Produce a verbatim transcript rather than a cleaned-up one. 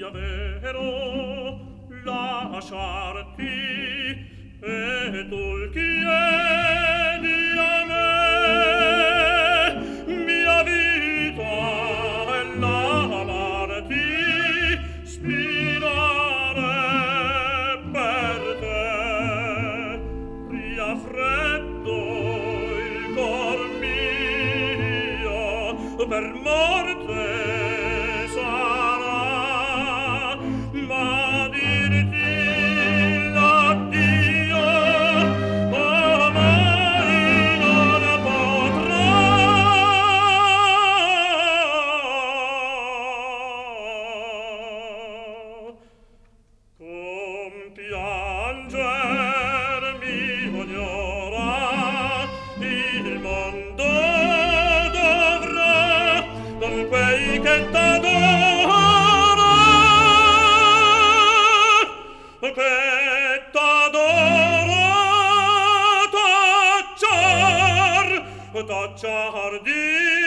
sia vero lasciarti e tu il chiedi a me mia vita e l'amarti spirare per te ria freddo il cor mio per morte sarà ma dirti l'addio ormai non potrò compianger mi ognora il mondo dovrà con quei che t'adora che t'adora tacciar tacciar di